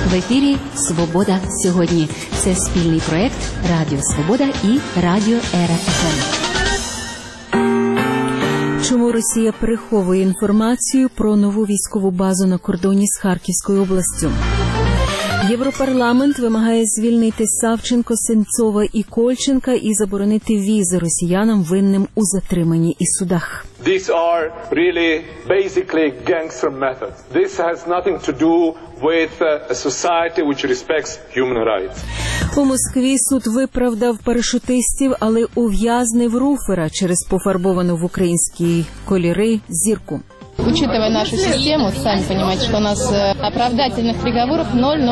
В ефірі «Свобода сьогодні». Це спільний проєкт Радіо Свобода і Радіо РФМ. Чому Росія приховує інформацію про нову військову базу на кордоні з Харківською областю? Європарламент вимагає звільнити Савченко, Сенцова і Кольченка і заборонити візи росіянам, винним у затриманні і судах. These are really basically gangster methods. This has nothing to do with a society which respects human rights. У Москві суд виправдав парашутистів, але ув'язнив руфера через пофарбовану в українські кольори зірку. Учитывая нашу систему, сами понимаете, что у нас оправдательных приговоров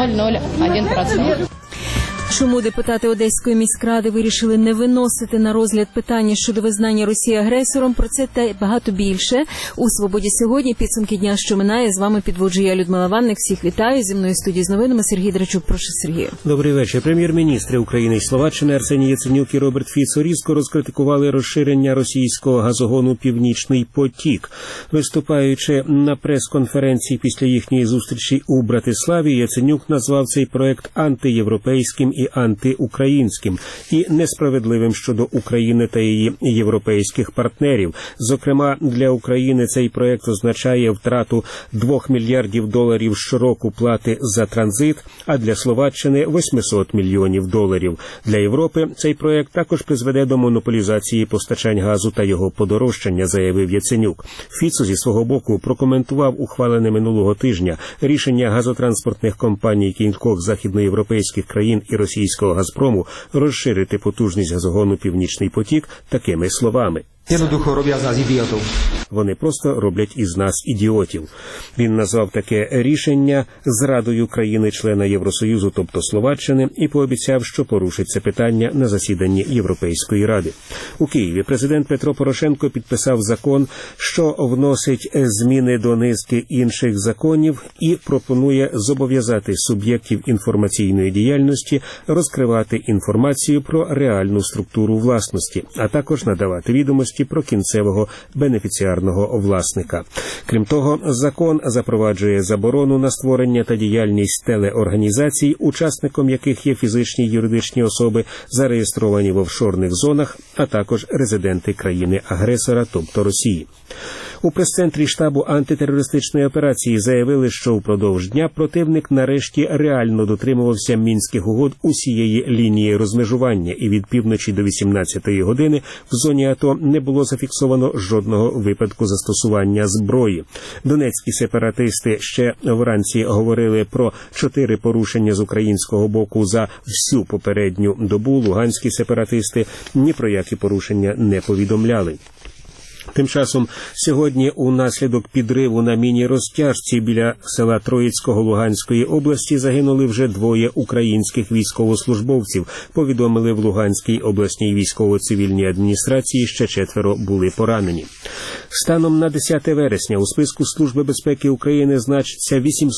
0,001%. Чому депутати Одеської міськради вирішили не виносити на розгляд питання щодо визнання Росії агресором? Про це та багато більше у «Свободі сьогодні». Підсумки дня, що минає. З вами підводжу я, Людмила Ванник. Всіх вітаю. Зі мною в студії з новинами Сергій Драчук. Прошу, Сергію. Добрий вечір. Прем'єр-міністри України і Словаччини Арсеній Яценюк і Роберт Фіцо різко розкритикували розширення російського газогону «Північний потік». Виступаючи на прес-конференції після їхньої зустрічі у Братиславі, Яценюк назвав цей проект антиєвропейським і антиукраїнським, і несправедливим щодо України та її європейських партнерів. Зокрема, для України цей проект означає втрату $2 мільярдів щороку плати за транзит, а для Словаччини $800 мільйонів. Для Європи цей проект також призведе до монополізації постачань газу та його подорожчання, заявив Яценюк. Фіцо зі свого боку прокоментував ухвалене минулого тижня рішення газотранспортних компаній кількох західноєвропейських країн і російського «Газпрому» розширити потужність газогону «Північний потік» такими словами. Jednoducho robia z nás idiotov. Вони просто роблять із нас ідіотів. Він назвав таке рішення зрадою країни-члена Євросоюзу, тобто Словаччини, і пообіцяв, що порушить це питання на засіданні Європейської ради. У Києві президент Петро Порошенко підписав закон, що вносить зміни до низки інших законів і пропонує зобов'язати суб'єктів інформаційної діяльності розкривати інформацію про реальну структуру власності, а також надавати відомості про кінцевого бенефіціарного власника. Крім того, закон запроваджує заборону на створення та діяльність телеорганізацій, учасником яких є фізичні й юридичні особи, зареєстровані в офшорних зонах, а також резиденти країни-агресора, тобто Росії. У прес-центрі штабу антитерористичної операції заявили, що впродовж дня противник нарешті реально дотримувався Мінських угод усієї лінії розмежування, і від півночі до 18-ї години в зоні АТО не було зафіксовано жодного випадку застосування зброї. Донецькі сепаратисти ще вранці говорили про 4 порушення з українського боку за всю попередню добу. Луганські сепаратисти ні про які порушення не повідомляли. Тим часом сьогодні унаслідок підриву на міні-розтяжці біля села Троїцького Луганської області загинули вже 2 українських військовослужбовців, повідомили в Луганській обласній військово-цивільній адміністрації, ще 4 були поранені. Станом на 10 вересня у списку Служби безпеки України значиться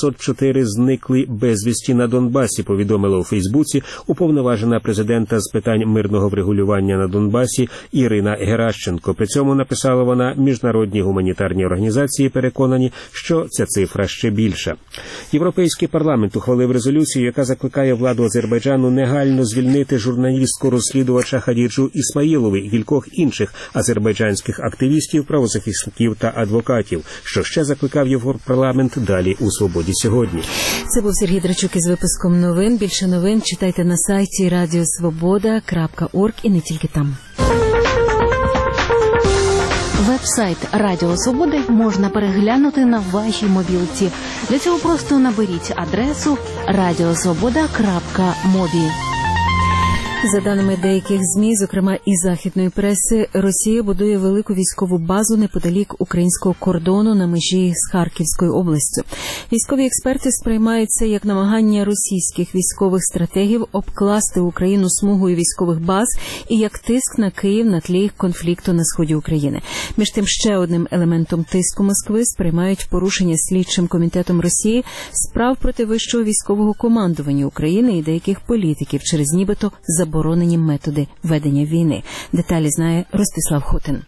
804 зниклі безвісті на Донбасі, повідомила у Фейсбуці уповноважена президента з питань мирного врегулювання на Донбасі Ірина Геращенко. При цьому написала вона, міжнародні гуманітарні організації переконані, що ця цифра ще більша. Європейський парламент ухвалив резолюцію, яка закликає владу Азербайджану негайно звільнити журналістку-розслідувача Хадіджу Ісмаїлову і кількох інших азербайджанських активістів, правозахисників та адвокатів. Що ще закликав Європарламент, далі у «Свободі сьогодні». Це був Сергій Драчук із випуском новин. Більше новин читайте на сайті radiosvoboda.org і не тільки там. Веб-сайт Радіо Свободи можна переглянути на вашій мобілці. Для цього просто наберіть адресу radiosvoboda.mobi. За даними деяких ЗМІ, зокрема і західної преси, Росія будує велику військову базу неподалік українського кордону на межі з Харківською областю. Військові експерти сприймають це як намагання російських військових стратегів обкласти Україну смугою військових баз і як тиск на Київ на тлі конфлікту на сході України. Між тим, ще одним елементом тиску Москви сприймають порушення слідчим комітетом Росії справ проти вищого військового командування України і деяких політиків через нібито заборонені методи ведення війни. Деталі знає Ростислав Хотин.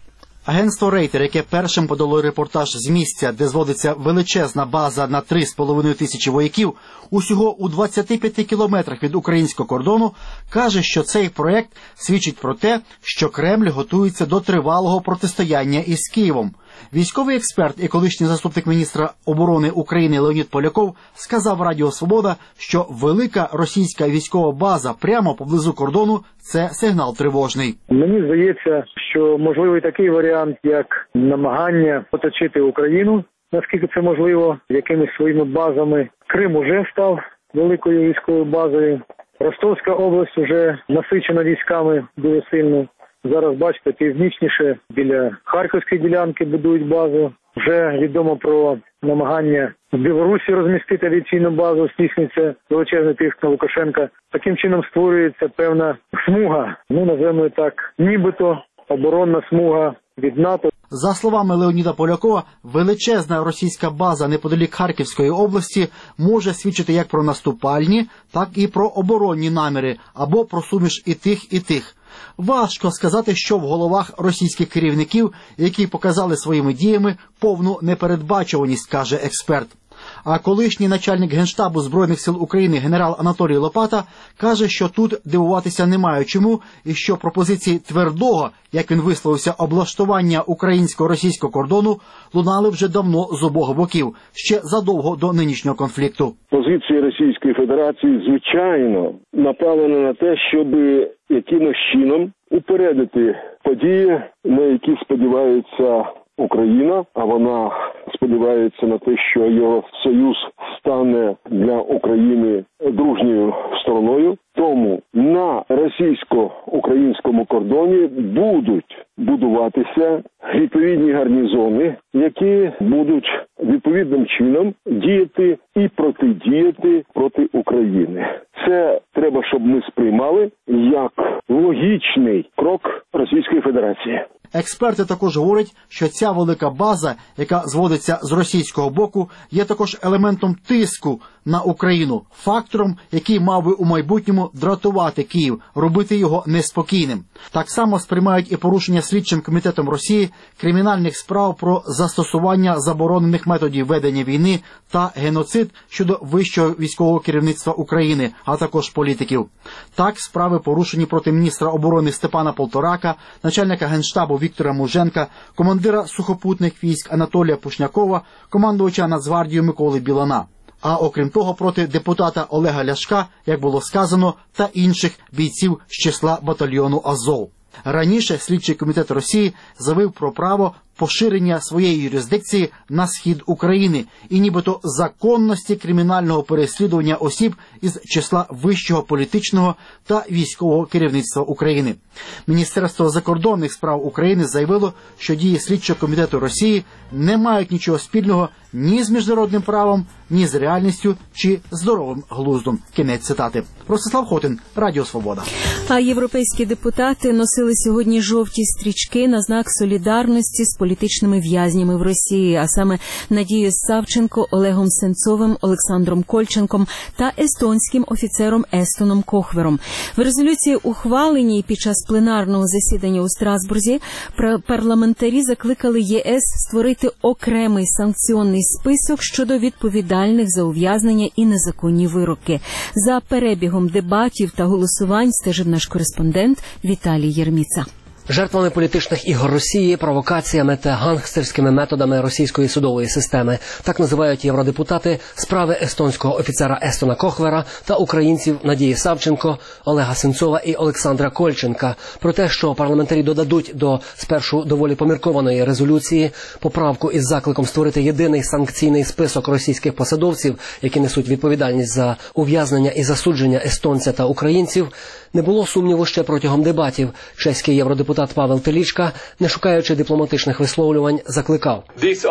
Агентство «Рейтер», яке першим подало репортаж з місця, де зводиться величезна база на 3,5 тисячі вояків, усього у 25 кілометрах від українського кордону, каже, що цей проект свідчить про те, що Кремль готується до тривалого протистояння із Києвом. Військовий експерт і колишній заступник міністра оборони України Леонід Поляков сказав Радіо Свобода, що велика російська військова база прямо поблизу кордону – це сигнал тривожний. Мені здається, що можливий такий варіант, як намагання оточити Україну, наскільки це можливо, якимись своїми базами. Крим уже став великою військовою базою. Ростовська область вже насичена військами дуже сильно. Зараз, бачите, північніше біля Харківської ділянки будують базу. Вже відомо про намагання в Білорусі розмістити авіаційну базу, здійснюється величезний тиск на Лукашенка. Таким чином створюється певна смуга, називаємо так, нібито оборонна смуга від НАТО. За словами Леоніда Полякова, величезна російська база неподалік Харківської області може свідчити як про наступальні, так і про оборонні наміри, або про суміш і тих, і тих. Важко сказати, що в головах російських керівників, які показали своїми діями повну непередбачуваність, каже експерт. А колишній начальник Генштабу Збройних сил України генерал Анатолій Лопата каже, що тут дивуватися немає чому, і що пропозиції твердого, як він висловився, облаштування українсько-російського кордону лунали вже давно з обох боків, ще задовго до нинішнього конфлікту. Позиція Російської Федерації, звичайно, направлена на те, щоб якимось чином упередити події, на які сподівається Україна, а вона сподівається на те, що Євросоюз стане для України дружньою стороною. Тому на російсько-українському кордоні будуть будуватися відповідні гарнізони, які будуть відповідним чином діяти і протидіяти проти України. Це треба, щоб ми сприймали як логічний крок Російської Федерації. Експерти також говорять, що ця велика база, яка зводиться з російського боку, є також елементом тиску на Україну, фактором, який мав би у майбутньому дратувати Київ, робити його неспокійним. Так само сприймають і порушення слідчим комітетом Росії кримінальних справ про застосування заборонених методів ведення війни та геноцид щодо вищого військового керівництва України, а також політиків. Так, справи порушені проти міністра оборони Степана Полторака, начальника Генштабу Віктора Муженка, командира сухопутних військ Анатолія Пушнякова, командувача Нацгвардією Миколи Білана. А окрім того, проти депутата Олега Ляшка, як було сказано, та інших бійців з числа батальйону «Азов». Раніше слідчий комітет Росії заявив про право поширення своєї юрисдикції на схід України і нібито законності кримінального переслідування осіб із числа вищого політичного та військового керівництва України. Міністерство закордонних справ України заявило, що дії слідчого комітету Росії не мають нічого спільного ні з міжнародним правом, ні з реальністю чи здоровим глуздом. Кінець цитати. Ростислав Хотин, Радіо Свобода. А європейські депутати носили сьогодні жовті стрічки на знак солідарності з політичними в'язнями в Росії, а саме Надією Савченко, Олегом Сенцовим, Олександром Кольченком та естонським офіцером Естоном Кохвером. В резолюції, ухваленій під час пленарного засідання у Страсбурзі, парламентарі закликали ЄС створити окремий санкціонний список щодо відповідальних за ув'язнення і незаконні вироки. За перебігом дебатів та голосувань стежив наш кореспондент Віталій Єрміца. Жертвами політичних ігор Росії, провокаціями та гангстерськими методами російської судової системи. Так називають євродепутати справи естонського офіцера Естона Кохвера та українців Надії Савченко, Олега Сенцова і Олександра Кольченка. Про те, що парламентарі додадуть до спершу доволі поміркованої резолюції поправку із закликом створити єдиний санкційний список російських посадовців, які несуть відповідальність за ув'язнення і засудження естонця та українців, не було сумніву ще протягом дебатів. Чеський євродепутат Павел Телічка, не шукаючи дипломатичних висловлювань, закликав.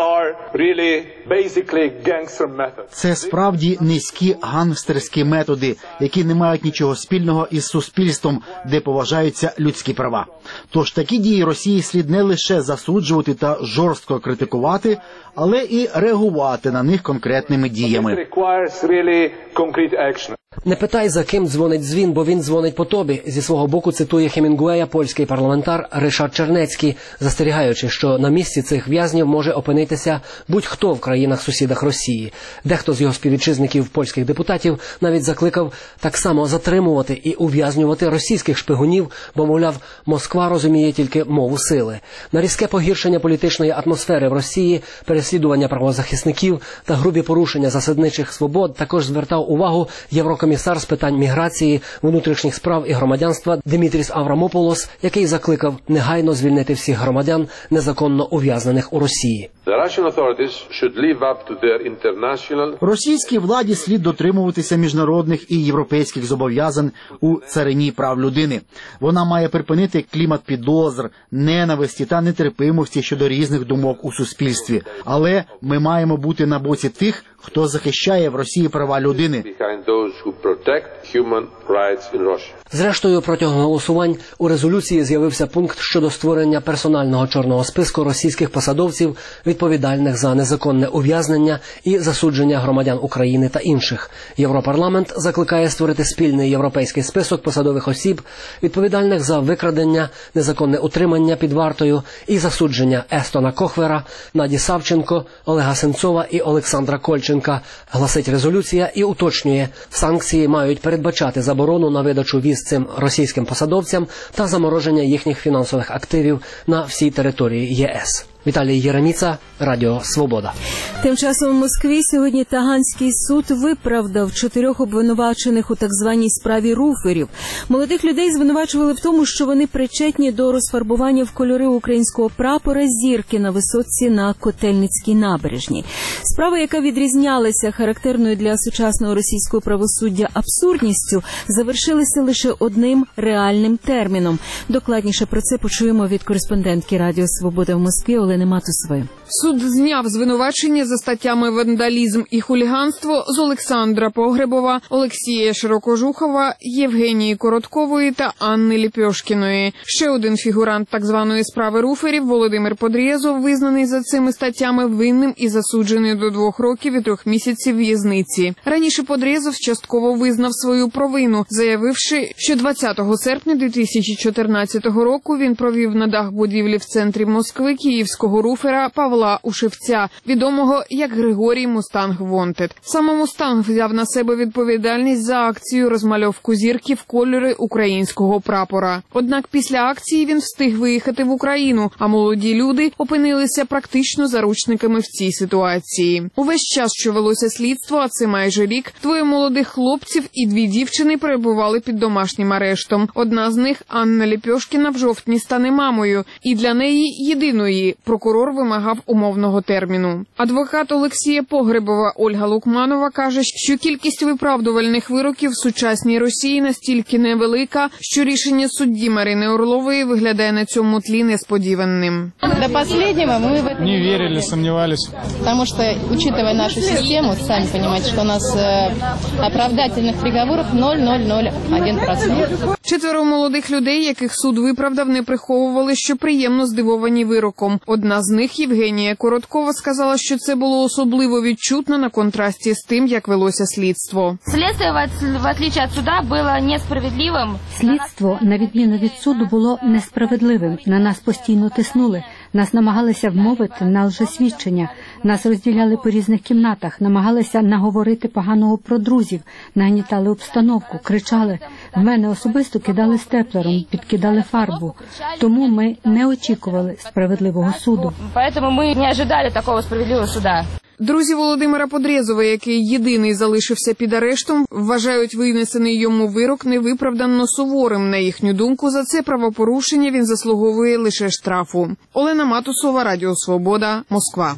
Це справді низькі гангстерські методи, які не мають нічого спільного із суспільством, де поважаються людські права. Тож такі дії Росії слід не лише засуджувати та жорстко критикувати, але і реагувати на них конкретними діями. «Не питай, за ким дзвонить дзвін, бо він дзвонить по тобі», зі свого боку цитує Хемінгуея польський парламентар Ришард Чернецький, застерігаючи, що на місці цих в'язнів може опинитися будь-хто в країнах-сусідах Росії. Дехто з його співвітчизників польських депутатів навіть закликав так само затримувати і ув'язнювати російських шпигунів, бо, мовляв, Москва розуміє тільки мову сили. На різке погіршення політичної атмосфери в Росії, переслідування правозахисників та грубі порушення засадничих свобод також звертав увагу єврокомісар з питань міграції, внутрішніх справ і громадянства Димітріс Аврамополос, який закликав негайно звільнити всіх громадян, незаконно ув'язнених у Росії. Російській владі слід дотримуватися міжнародних і європейських зобов'язань у царині прав людини. Вона має припинити клімат підозр, ненависті та нетерпимості щодо різних думок у суспільстві. Але ми маємо бути на боці тих, хто захищає в Росії права людини. Зрештою, протягом голосувань у резолюції з'явився пункт щодо створення персонального чорного списку російських посадовців, відповідальних за незаконне ув'язнення і засудження громадян України та інших. Європарламент закликає створити спільний європейський список посадових осіб, відповідальних за викрадення, незаконне утримання під вартою і засудження Естона Кохвера, Наді Савченко, Олега Сенцова і Олександра Кольченка, гласить резолюція і уточнює, санкції мають передбачати заборону на видачу віз цим російським посадовцям та замороження їхніх фінансових активів на всій території ЄС. Віталій Єреміца, Радіо Свобода. Тим часом у Москві сьогодні Таганський суд виправдав 4 обвинувачених у так званій справі руферів. Молодих людей звинувачували в тому, що вони причетні до розфарбування в кольори українського прапора зірки на висотці на Котельницькій набережній. Справа, яка відрізнялася характерною для сучасного російського правосуддя абсурдністю, завершилася лише одним реальним терміном. Докладніше про це почуємо від кореспондентки Радіо Свобода в Москві Олени Матусової. Суд зняв звинувачення за статтями вандалізм і хуліганство з Олександра Погребова, Олексія Широкожухова, Євгенії Короткової та Анни Ліпьошкіної. Ще один фігурант так званої справи руферів, Володимир Подрєзов, визнаний за цими статтями винним і засуджений до 2 років і 3 місяців в'язниці. Раніше Подрєзов частково визнав свою провину, заявивши, що 20 серпня 2014 року він провів на дах будівлі в центрі Москви київського руфера Павла Ушевця, відомого як Григорій Мустанг Вонтед. Саме Мустанг взяв на себе відповідальність за акцію розмальовку зірки в кольори українського прапора. Однак після акції він встиг виїхати в Україну, а молоді люди опинилися практично заручниками в цій ситуації. Увесь час, що велося слідство, а це майже рік, 2 молодих хлопців і 2 дівчини перебували під домашнім арештом. Одна з них, Анна Ліпьошкіна, в жовтні стане мамою, і для неї єдиної прокурор вимагав умовного терміну. Адвокат Олексія Погребова Ольга Лукманова каже, що кількість виправдувальних вироків в сучасній Росії настільки невелика, що рішення судді Марини Орлової виглядає на цьому тлі несподіваним. До останнього ми в не вірили, сумнівалися. Тому що, учитывая нашу систему, самі розумієте, що у нас оправдательних приговорів 0,001%. 4 молодих людей, яких суд виправдав, не приховували, що приємно здивовані вироком. Одна з них, Євгенія Короткова, сказала, що це було особливо відчутно на контрасті з тим, як велося слідство. Слідство, в отличие від суду, було несправедливим. Слідство, на відміну від суду, було несправедливим. На нас постійно тиснули. Нас намагалися вмовити на лжесвідчення. Нас розділяли по різних кімнатах, намагалися наговорити поганого про друзів, нагнітали обстановку, кричали. В мене особисто кидали степлером, підкидали фарбу. Тому ми не очікували справедливого суду. Тому ми не очікували такого справедливого суду. Друзі Володимира Подрєзова, який єдиний залишився під арештом, вважають винесений йому вирок невиправдано суворим. На їхню думку, за це правопорушення він заслуговує лише штрафу. Олена Матусова, Радіо Свобода, Москва.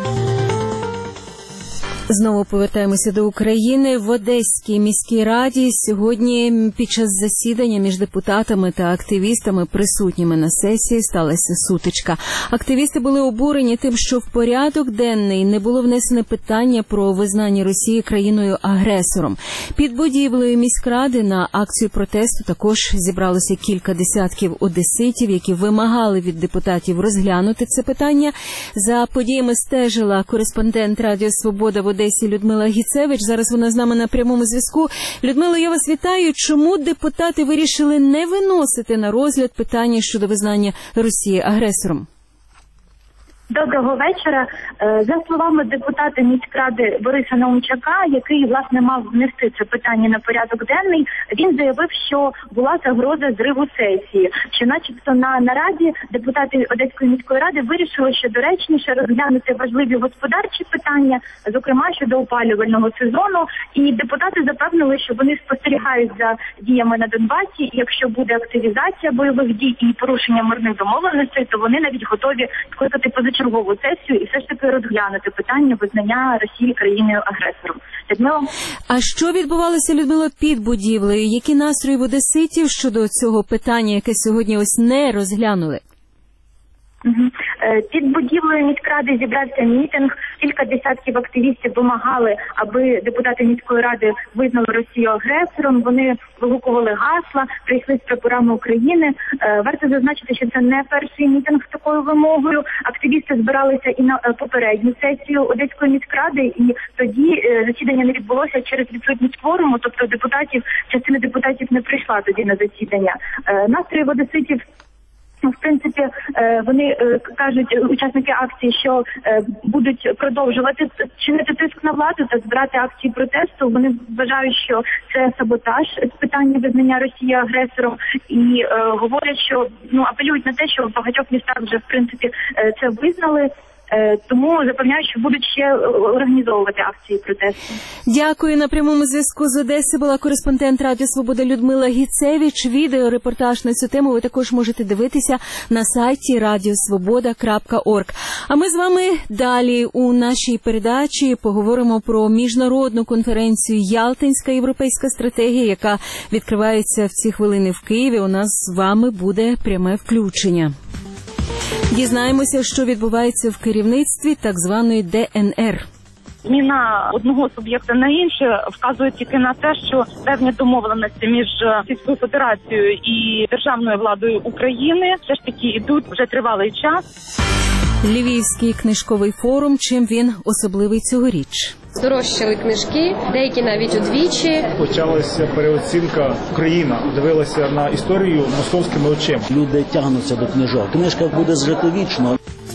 Знову повертаємося до України. В Одеській міській раді сьогодні під час засідання між депутатами та активістами, присутніми на сесії, сталася сутичка. Активісти були обурені тим, що в порядок денний не було внесене питання про визнання Росії країною-агресором. Під будівлею міськради на акцію протесту також зібралося кілька десятків одеситів, які вимагали від депутатів розглянути це питання. За подіями стежила кореспондент Радіо Свобода в Одесі Одесі Людмила Гіцевич. Зараз вона з нами на прямому зв'язку. Людмила, я вас вітаю. Чому депутати вирішили не виносити на розгляд питання щодо визнання Росії агресором? Доброго вечора. За словами депутата міськради Бориса Наумчака, який, власне, мав внести це питання на порядок денний, він заявив, що була загроза зриву сесії. Що начебто на нараді депутати Одеської міської ради вирішили, що доречніше розглянути важливі господарчі питання, зокрема щодо опалювального сезону. І депутати запевнили, що вони спостерігають за діями на Донбасі, і якщо буде активізація бойових дій і порушення мирних домовленостей, то вони навіть готові скликати позачергову сесію і все ж таки розглянути питання визнання Росії країною-агресором. Людмила? А що відбувалося, Людмила, під будівлею? Які настрої в одеситів щодо цього питання, яке сьогодні ось не розглянули? Під будівлею міськради зібрався мітинг. Кілька десятків активістів вимагали, аби депутати міської ради визнали Росію агресором. Вони вигукували гасла, прийшли з прапорами України. Варто зазначити, що це не перший мітинг з такою вимогою. Активісти збиралися і на попередню сесію Одеської міськради, і тоді засідання не відбулося через відсутність кворуму, тобто частина депутатів не прийшла тоді на засідання. Настрої в одеситів, в принципі, вони кажуть, учасники акції, що будуть продовжувати чинити тиск на владу та збирати акції протесту. Вони вважають, що це саботаж з питання визнання Росії агресором, і говорять, що апелюють на те, що в багатьох містах вже в принципі це визнали. Тому запевняю, що будуть ще організовувати акції протесту. Дякую. На прямому зв'язку з Одеси була кореспондент Радіо Свобода Людмила Гіцевич. Відеорепортаж на цю тему ви також можете дивитися на сайті radiosvoboda.org. А ми з вами далі у нашій передачі поговоримо про міжнародну конференцію «Ялтинська європейська стратегія», яка відкривається в ці хвилини в Києві. У нас з вами буде пряме включення. Дізнаємося, що відбувається в керівництві так званої ДНР. Зміна одного суб'єкта на інше вказує тільки на те, що певні домовленості між Російською Федерацією і державною владою України все ж таки йдуть вже тривалий час. Львівський книжковий форум. Чим він особливий цьогоріч? Здорожчали книжки, деякі навіть удвічі. Почалася переоцінка. Україна дивилася на історію московськими очима. Люди тягнуться до книжок. Книжка буде жити вічно.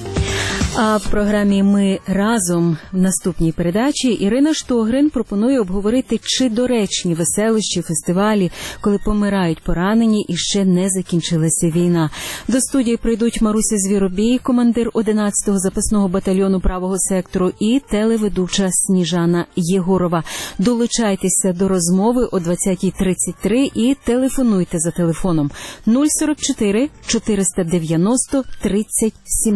А в програмі «Ми разом» в наступній передачі Ірина Штогрин пропонує обговорити, чи доречні веселищі, фестивалі, коли помирають поранені і ще не закінчилася війна. До студії прийдуть Маруся Звіробій, командир 11-го запасного батальйону правого сектору, і телеведуча Сніжана Єгорова. Долучайтеся до розмови о 20:33 і телефонуйте за телефоном 044 490 30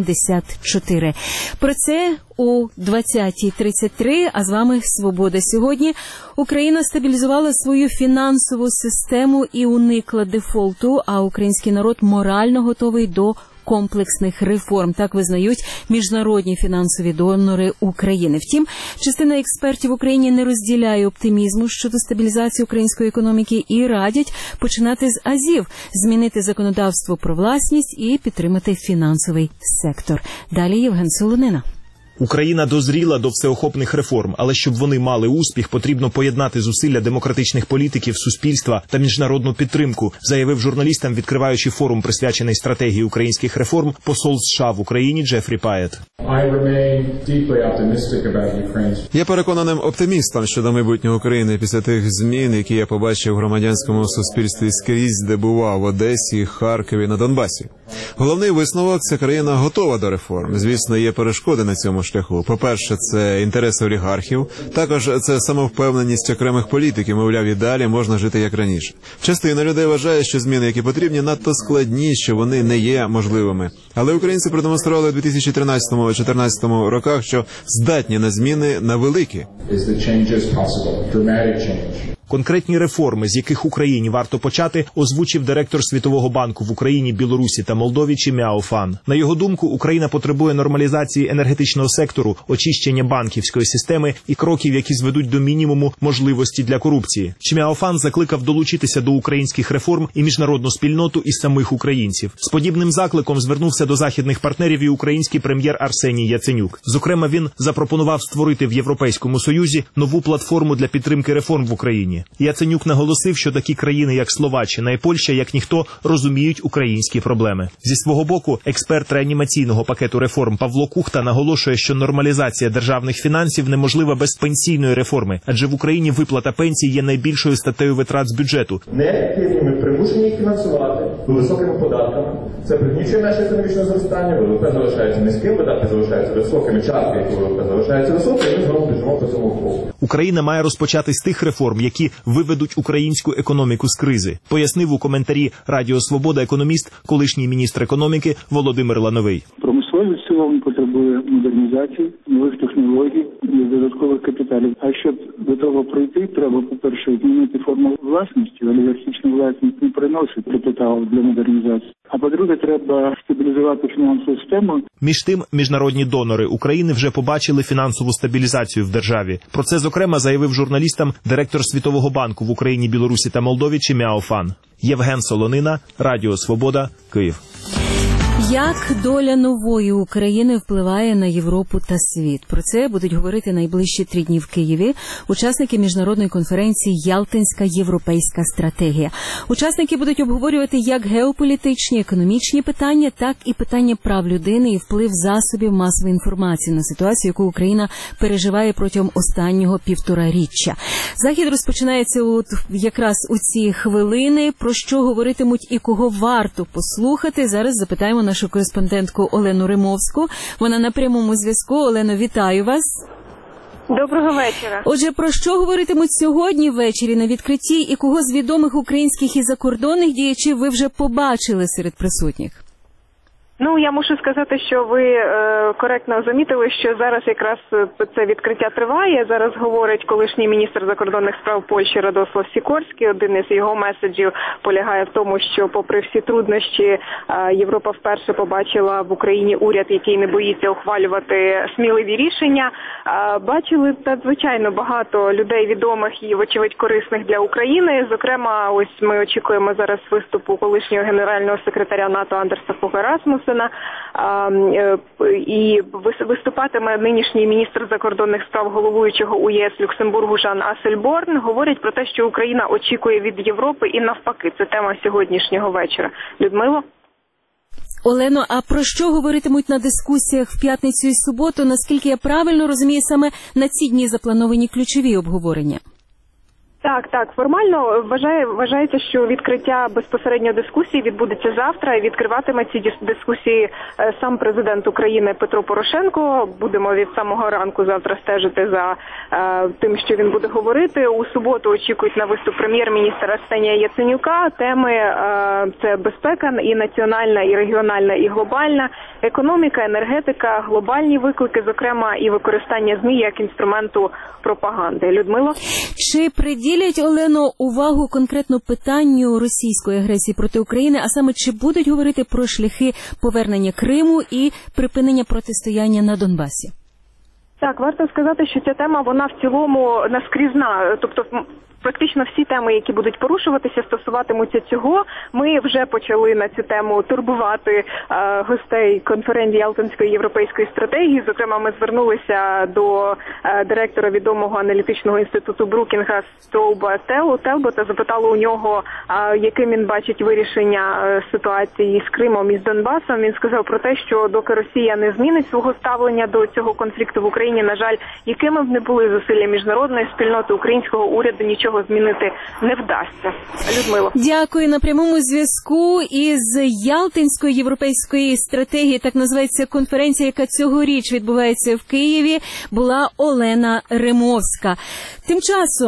74. Про це о 20:33, а з вами «Свобода сьогодні». Україна стабілізувала свою фінансову систему і уникла дефолту, а український народ морально готовий до комплексних реформ. Так визнають міжнародні фінансові донори України. Втім, частина експертів в Україні не розділяє оптимізму щодо стабілізації української економіки і радять починати з азів, змінити законодавство про власність і підтримати фінансовий сектор. Далі Євген Солонина. Україна дозріла до всеохопних реформ, але щоб вони мали успіх, потрібно поєднати зусилля демократичних політиків, суспільства та міжнародну підтримку, заявив журналістам, відкриваючи форум, присвячений стратегії українських реформ, посол США в Україні Джефрі Паєт. Я переконаним оптимістом щодо майбутнього України після тих змін, які я побачив в громадянському суспільстві скрізь, де бував, в Одесі, Харкові, на Донбасі. Головний висновок – це країна готова до реформ. Звісно, є перешкоди на цьому шляху. По-перше, це інтереси олігархів. Також це самовпевненість окремих політиків, мовляв, і далі можна жити як раніше. Частина людей вважає, що зміни, які потрібні, надто складні, що вони не є можливими. Але українці продемонстрували у 2013-2014 роках, що здатні на зміни на великі. Конкретні реформи, з яких Україні варто почати, озвучив директор Світового банку в Україні, Білорусі та Молдові Чимяо Фан. На його думку, Україна потребує нормалізації енергетичного сектору, очищення банківської системи і кроків, які зведуть до мінімуму можливості для корупції. Чимяо Фан закликав долучитися до українських реформ і міжнародну спільноту, і самих українців. З подібним закликом звернувся до західних партнерів і український прем'єр Арсеній Яценюк. Зокрема, він запропонував створити в Європейському Союзі нову платформу для підтримки реформ в Україні. Яценюк наголосив, що такі країни, як Словаччина і Польща, як ніхто, розуміють українські проблеми. Зі свого боку, експерт реанімаційного пакету реформ Павло Кухта наголошує, що нормалізація державних фінансів неможлива без пенсійної реформи, адже в Україні виплата пенсій є найбільшою статтею витрат з бюджету. Неефективні, ми примушені їх фінансувати високими податками. Це пригнічує наше економічне зростання, ВВП залишається низьким, видатки залишаються високими, частки ВВП залишаються високими, і ми знову біжимо по цьому кругу. Україна має розпочати з тих реформ, які виведуть українську економіку з кризи, пояснив у коментарі Радіо Свобода економіст, колишній міністр економіки Володимир Лановий. Промисловість в цілому потребує модернізації, нових технологій і додаткових капіталів. А щоб до того пройти, треба, по-перше, змінити форму власності. Олігархічна власність не приносить капіталу для модернізації. А по-друге, треба стабілізувати фінансову систему. Між тим, міжнародні донори України вже побачили фінансову стабілізацію в державі. Про це, зокрема, заявив журналістам директор Світового банку в Україні, Білорусі та Молдові Чимяо Фан. Євген Солонина, Радіо Свобода, Київ. Як доля нової України впливає на Європу та світ? Про це будуть говорити найближчі 3 дні в Києві учасники міжнародної конференції «Ялтинська європейська стратегія». Учасники будуть обговорювати як геополітичні, економічні питання, так і питання прав людини і вплив засобів масової інформації на ситуацію, яку Україна переживає протягом останнього півтораріччя. Захід розпочинається якраз у ці хвилини. Про що говоритимуть і кого варто послухати? Зараз запитаємо нашу кореспондентку Олену Римовську. Вона на прямому зв'язку. Олено, вітаю вас. Доброго вечора. Отже, про що говоритимуть сьогодні ввечері на відкритті і кого з відомих українських і закордонних діячів ви вже побачили серед присутніх? Ну, я мушу сказати, що ви коректно замітили, що зараз якраз це відкриття триває. Зараз говорить колишній міністр закордонних справ Польщі Радослав Сікорський. Один із його меседжів полягає в тому, що попри всі труднощі Європа вперше побачила в Україні уряд, який не боїться ухвалювати сміливі рішення. Бачили надзвичайно багато людей відомих і, вочевидь, корисних для України. Зокрема, ось ми очікуємо зараз виступу колишнього генерального секретаря НАТО Андерса Фога Расмуссена. І виступатиме нинішній міністр закордонних справ головуючого у ЄС Люксембургу Жан Ассельборн. Говорять про те, що Україна очікує від Європи і навпаки. Це тема сьогоднішнього вечора. Людмило? Олено, а про що говоритимуть на дискусіях в п'ятницю і суботу? Наскільки я правильно розумію, саме на ці дні заплановані ключові обговорення? Так, формально вважається, що відкриття безпосередньо дискусії відбудеться завтра, і відкриватиме ці дискусії сам президент України Петро Порошенко. Будемо від самого ранку завтра стежити за тим, що він буде говорити. У суботу очікують на виступ прем'єр-міністра Арсенія Яценюка. Теми це безпека і національна, і регіональна, і глобальна, економіка, енергетика, глобальні виклики, зокрема, і використання ЗМІ як інструменту пропаганди. Людмило? Чи приділять, Олено, увагу конкретно питанню російської агресії проти України, а саме чи будуть говорити про шляхи повернення Криму і припинення протистояння на Донбасі? Так, варто сказати, що ця тема, вона в цілому наскрізна, тобто практично всі теми, які будуть порушуватися, стосуватимуться цього. Ми вже почали на цю тему турбувати гостей конференції Ялтинської європейської стратегії. Зокрема, ми звернулися до директора відомого аналітичного інституту Брукінга Строуба Телбо та запитали у нього, яким він бачить вирішення ситуації з Кримом і з Донбасом. Він сказав про те, що доки Росія не змінить свого ставлення до цього конфлікту в Україні, на жаль, якими б не були зусилля міжнародної спільноти, українського уряду, нічого змінити не вдасться. Людмило. Дякую. На прямому зв'язку із Ялтинської європейської стратегії, так називається конференція, яка цьогоріч відбувається в Києві, була Олена Римовська. Тим часом,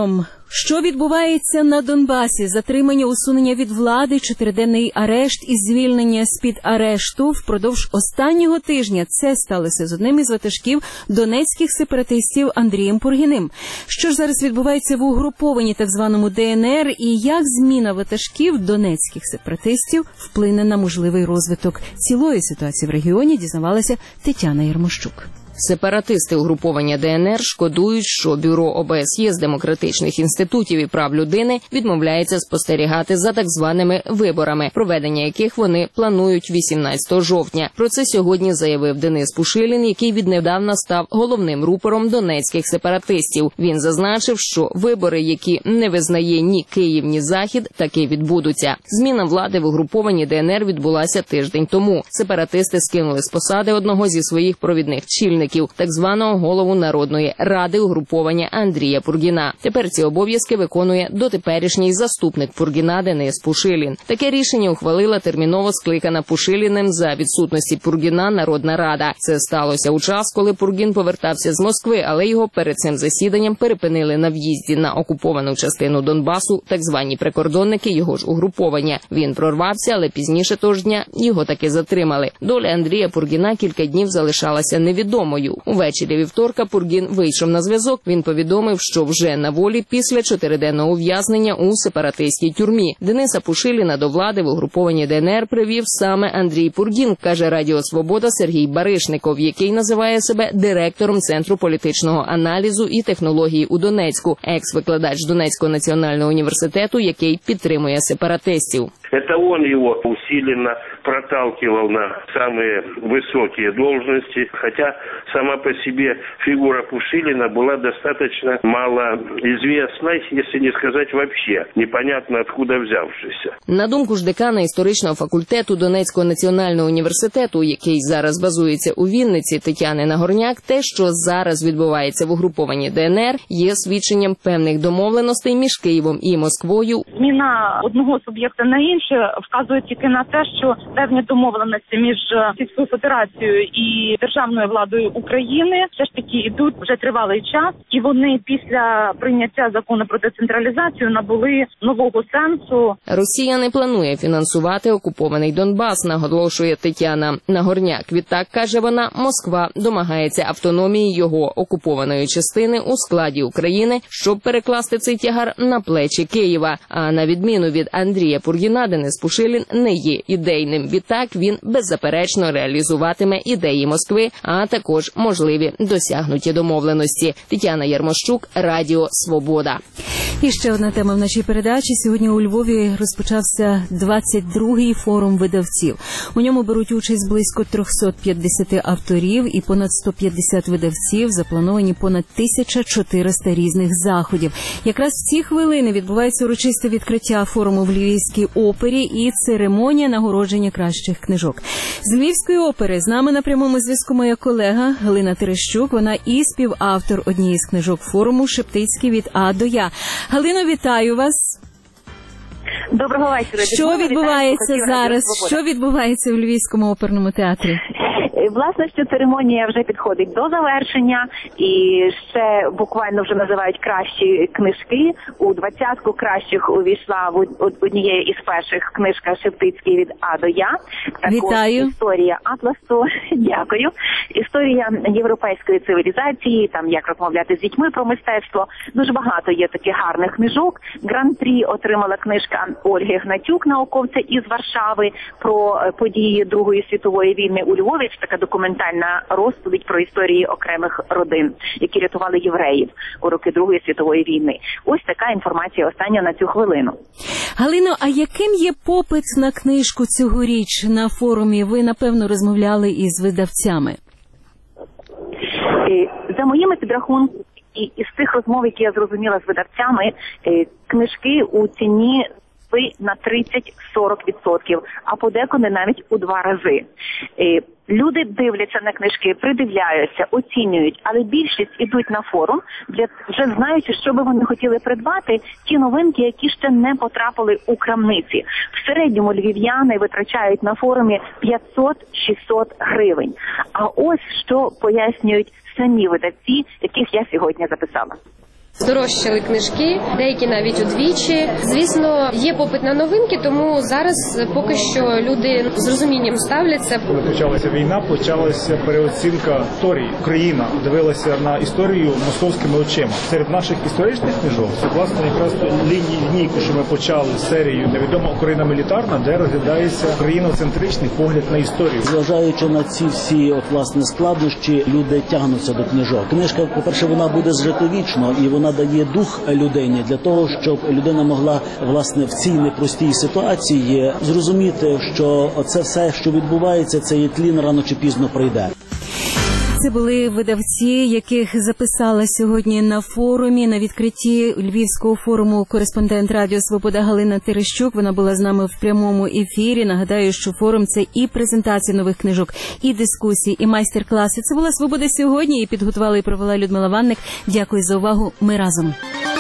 Що відбувається на Донбасі? Затримання, усунення від влади, 4-денний арешт і звільнення з-під арешту впродовж останнього тижня. Це сталося з одним із ватажків донецьких сепаратистів Андрієм Пургіним. Що ж зараз відбувається в угрупованні так званому ДНР і як зміна ватажків донецьких сепаратистів вплине на можливий розвиток цілої ситуації в регіоні, дізнавалася Тетяна Ярмощук. Сепаратисти угруповання ДНР шкодують, що Бюро ОБСЄ з демократичних інститутів і прав людини відмовляється спостерігати за так званими виборами, проведення яких вони планують 18 жовтня. Про це сьогодні заявив Денис Пушилін, який віднедавна став головним рупором донецьких сепаратистів. Він зазначив, що вибори, які не визнає ні Київ, ні Захід, таки відбудуться. Зміна влади в угрупованні ДНР відбулася тиждень тому. Сепаратисти скинули з посади одного зі своїх провідних чільників, так званого голову Народної ради угруповання Андрія Пургіна. Тепер ці обов'язки виконує дотеперішній заступник Пургіна Денис Пушилін. Таке рішення ухвалила терміново скликана Пушиліним за відсутності Пургіна Народна рада. Це сталося у час, коли Пургін повертався з Москви, але його перед цим засіданням перепинили на в'їзді на окуповану частину Донбасу так звані прикордонники його ж угруповання. Він прорвався, але пізніше того ж дня його таки затримали. Доля Андрія Пургіна кілька днів залишалася невідомою. Увечері вівторка Пургін вийшов на зв'язок. Він повідомив, що вже на волі після 4-денного ув'язнення у сепаратистській тюрмі. Дениса Пушиліна до влади в угрупованні ДНР привів саме Андрій Пургін, каже Радіо Свобода Сергій Баришников, який називає себе директором Центру політичного аналізу і технології у Донецьку, екс-викладач Донецького національного університету, який підтримує сепаратистів. Это он его усиленно проталкивал на самые высокие должности, хотя сама по себе фигура Пушилина была достаточно малоизвестной, если не сказать вообще, непонятно откуда взявшейся. На думку ж декана історичного факультету Донецького національного університету, який зараз базується у Вінниці, Тетяни Нагорняк, те, що зараз відбувається в угрупованні ДНР, є свідченням певних домовленостей між Києвом і Москвою. Зміна одного суб'єкта на інший вказує тільки на те, що певні домовленості між Російською Федерацією і державною владою України все ж таки йдуть вже тривалий час, і вони після прийняття закону про децентралізацію набули нового сенсу. Росія не планує фінансувати окупований Донбас, наголошує Тетяна Нагорняк. Відтак, каже вона, Москва домагається автономії його окупованої частини у складі України, щоб перекласти цей тягар на плечі Києва. А на відміну від Андрія Пургіна, Денис Пушилін не є ідейним. Відтак він беззаперечно реалізуватиме ідеї Москви, а також можливі досягнуті домовленості. Тетяна Ярмощук, Радіо Свобода. І ще одна тема в нашій передачі. Сьогодні у Львові розпочався 22-й форум видавців. У ньому беруть участь близько 350 авторів і понад 150 видавців. Заплановані понад 1400 різних заходів. Якраз в ці хвилини відбувається урочисте відкриття форуму в Львівській опері і церемонія нагородження кращих книжок. З Львівської опери з нами на прямому зв'язку моя колега Галина Терещук. Вона і співавтор однієї з книжок форуму «Шептицький від А до Я». Галино, вітаю вас. Доброго вечора. Що відбувається зараз? Що відбувається в Львівському оперному театрі? Власне, що церемонія вже підходить до завершення, і ще буквально вже називають кращі книжки. У 20-ку кращих увійшла в однієї із перших книжка «Шептицький від А до Я». Вітаю. Історія Атласу. Дякую. Історія європейської цивілізації, там як розмовляти з дітьми про мистецтво. Дуже багато є таких гарних книжок. Гран-прі отримала книжка Ольги Гнатюк, науковця із Варшави, про події Другої світової війни у Львові. Це така документальна розповідь про історії окремих родин, які рятували євреїв у роки Другої світової війни. Ось така інформація остання на цю хвилину. Галино, а яким є попит на книжку цьогоріч на форумі? Ви, напевно, розмовляли із видавцями. За моїми підрахунками, і із тих розмов, які я зрозуміла з видавцями, книжки у ціні на 30-40%, а подекуди навіть у 2 рази. Люди дивляться на книжки, придивляються, оцінюють, але більшість ідуть на форум, вже знаючи, що би вони хотіли придбати, ті новинки, які ще не потрапили у крамниці. В середньому львів'яни витрачають на форумі 500-600 гривень. А ось що пояснюють самі видавці, яких я сьогодні записала. Здорожчали книжки, деякі навіть удвічі. Звісно, є попит на новинки, тому зараз поки що люди з розумінням ставляться. Коли почалася війна, почалася переоцінка історії. Україна дивилася на історію московськими очима. Серед наших історичних книжок, це, власне, якраз лінійку, що ми почали серію «Невідома Україна мілітарна», де розглядається україноцентричний погляд на історію. Зважаючи на ці всі складнощі, люди тягнуться до книжок. Книжка, по-перше, вона буде зжити вічно, і вона дає дух людині для того, щоб людина могла, власне, в цій непростій ситуації зрозуміти, що це все, що відбувається, цей тлін рано чи пізно прийде. Це були видавці, яких записала сьогодні на форумі, на відкритті Львівського форуму кореспондент Радіо Свобода Галина Терещук. Вона була з нами в прямому ефірі. Нагадаю, що форум – це і презентація нових книжок, і дискусії, і майстер-класи. Це була «Свобода сьогодні», і підготувала і провела Людмила Ванник. Дякую за увагу. Ми разом.